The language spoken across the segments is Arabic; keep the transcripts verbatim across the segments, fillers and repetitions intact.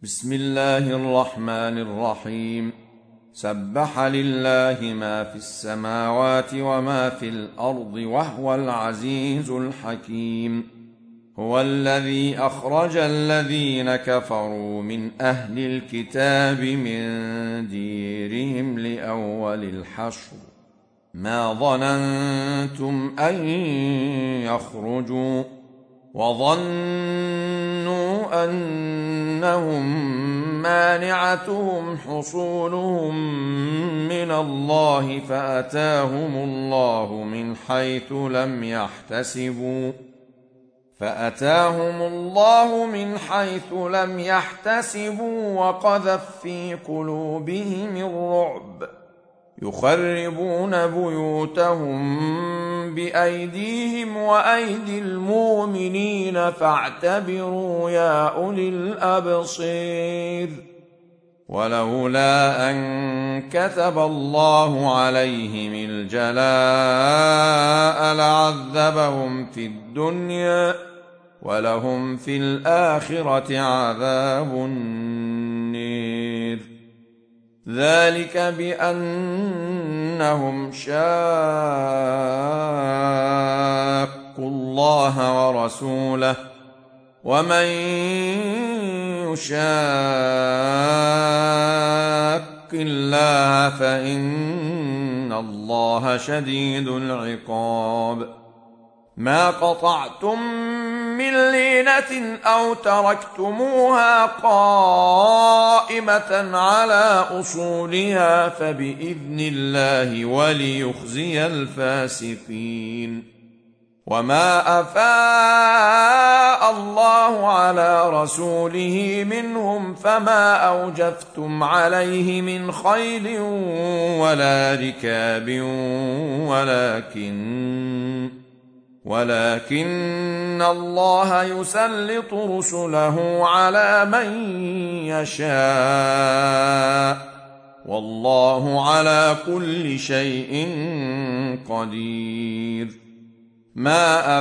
بسم الله الرحمن الرحيم. سبح لله ما في السماوات وما في الأرض وهو العزيز الحكيم. هو الذي أخرج الذين كفروا من أهل الكتاب من ديرهم لأول الحشر ما ظننتم أن يخرجوا وظنوا أنهم مانعتهم حصونهم من الله فأتاهم الله من حيث لم يحتسبوا فأتاهم الله من حيث لم يحتسبوا وقذف في قلوبهم الرعب يخربون بيوتهم بأيديهم وأيدي المؤمنين فاعتبروا يا أولي الأبصير. ولولا أن كتب الله عليهم الجلاء لعذبهم في الدنيا ولهم في الآخرة عذاب النير. ذلك بأنهم شاقوا الله ورسوله ومن يشاق الله فإن الله شديد العقاب. ما قطعتم من لينة أو تركتموها قائمة على أصولها فبإذن الله وليخزي الفاسقين. وما أفاء الله على رسوله منهم فما أوجفتم عليه من خيل ولا ركاب ولكن ولكن الله يسلط رسله على من يشاء والله على كل شيء قدير. ما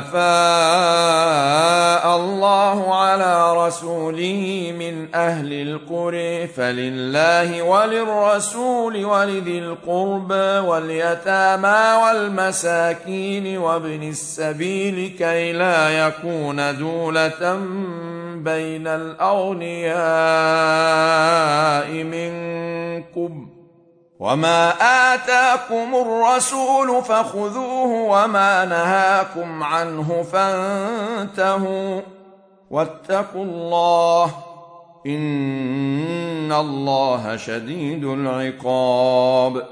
أفاء الله على رسوله من أهل القرى فلله وللرسول ولذي القربى واليتامى والمساكين وابن السبيل كي لا يكون دولة بين الأغنياء منكم. وما آتاكم الرسول فخذوه وما نهاكم عنه فانتهوا واتقوا الله إن الله شديد العقاب.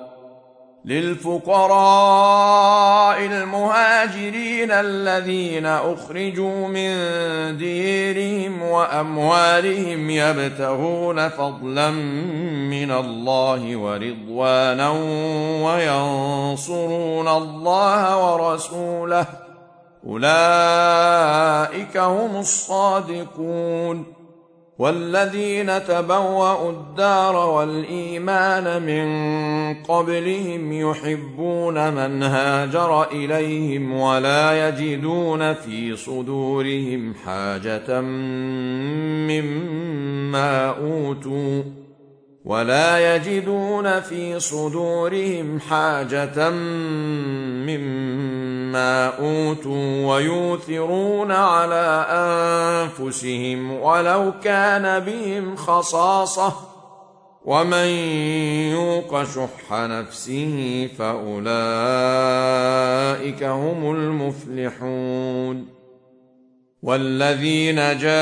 للفقراء المهاجرين الذين أخرجوا من ديرهم وأموالهم يبتغون فضلا من الله ورضوانا وينصرون الله ورسوله أولئك هم الصادقون. والذين تبوأوا الدار والإيمان من قبلهم يحبون من هاجر إليهم ولا يجدون في صدورهم حاجة مما أوتوا ولا يجدون في صدورهم حاجة مما أوتوا ويؤثرون على أنفسهم ولو كان بهم خصاصة ومن يوق شح نفسه فأولئك هم المفلحون. والذين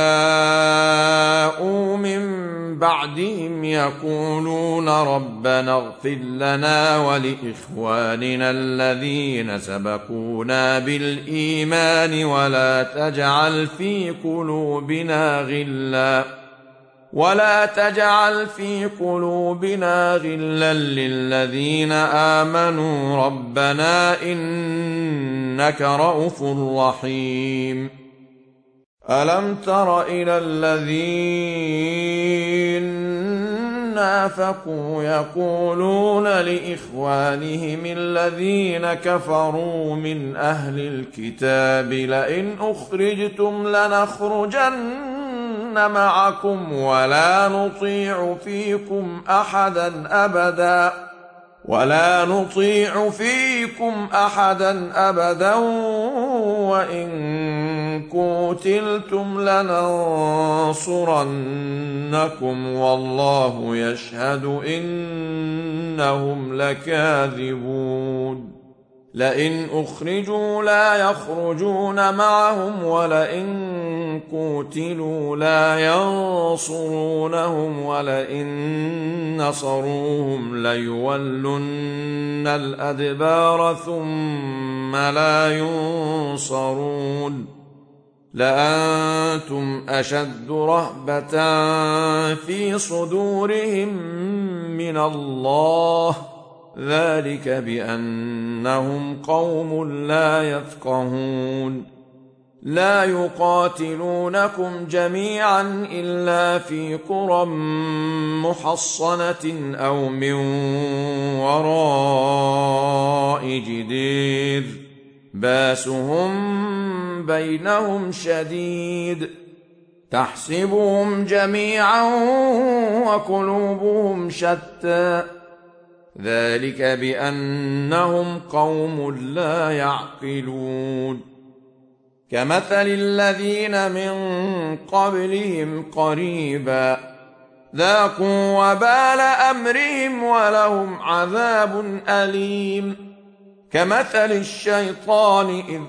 جاءوا من بعدهم يقولون ربنا اغفر لنا ولإخواننا الذين سبقونا بالإيمان ولا تجعل في قلوبنا غلا ولا تجعل في قلوبنا غلا للذين آمنوا ربنا إنك رؤوف رحيم. ألم تر إلى الذين نافقوا يقولون لإخوانهم الذين كفروا من أهل الكتاب لئن أخرجتم لنخرجن معكم ولا نطيع فيكم أحدا أبدا ولا نطيع فيكم أحدا أبدا وإن قتلتم لننصرنكم والله يشهد إنهم لكاذبون لئن أخرجوا لا يخرجون معهم ولئن قتلوا لا ينصرونهم ولئن نصروهم ليولن الأدبار ثم لا ينصرون لأنتم أشد رهبة في صدورهم من الله ذلك بأنهم قوم لا يفقهون لا يقاتلونكم جميعا إلا في قرى محصنة أو من وراء جدير باسهم بينهم شديد تحسبهم جميعا وقلوبهم شتى ذلك بأنهم قوم لا يعقلون كمثل الذين من قبلهم قريبا ذاقوا وبال أمرهم ولهم عذاب أليم كمثل الشيطان إذ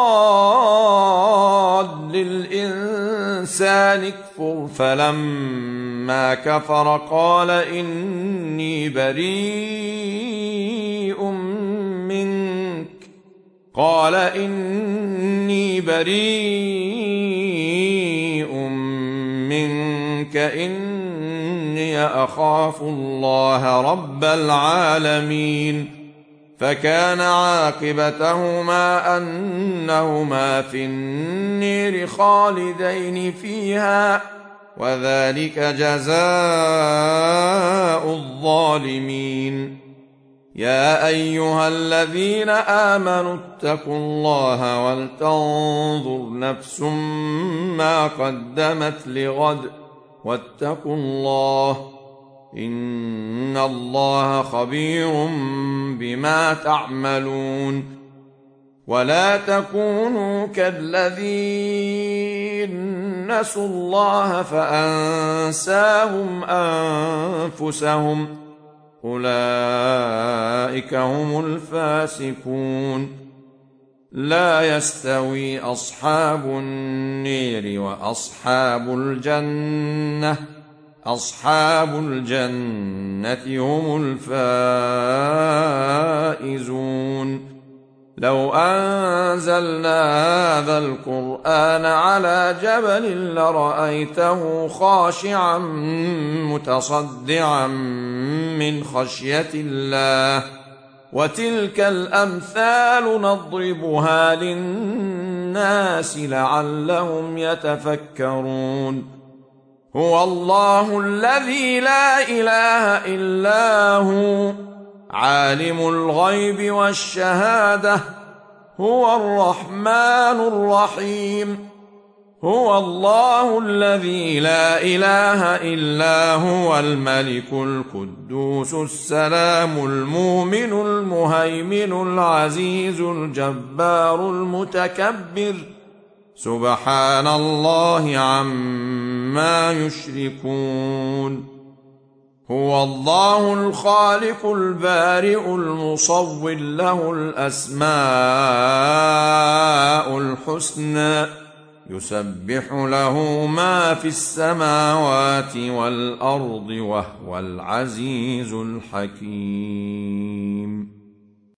قال للإنسان اكفر فلما كفر قال إني بريء منك قال إني بريء منك إني أخاف الله رب العالمين فكان عاقبتهما أنهما في النير خالدين فيها وذلك جزاء الظالمين يا أيها الذين آمنوا اتقوا الله ولتنظر نفس ما قدمت لغد واتقوا الله إن الله خبير بما تعملون ولا تكونوا كالذين نسوا الله فأنساهم أنفسهم أولئك هم الفاسقون لا يستوي أصحاب النير وأصحاب الجنة أصحاب الجنة هم الفائزون لو أنزلنا هذا القرآن على جبل لرأيته خاشعا متصدعا من خشية الله وتلك الأمثال نضربها للناس لعلهم يتفكرون هو الله الذي لا إله إلا هو عالم الغيب والشهادة هو الرحمن الرحيم هو الله الذي لا إله إلا هو الملك القدوس السلام المؤمن المهيمن العزيز الجبار المتكبر سبحان الله عما يشركون هو الله الخالق البارئ المصور له الأسماء الحسنى يسبح له ما في السماوات والأرض وهو العزيز الحكيم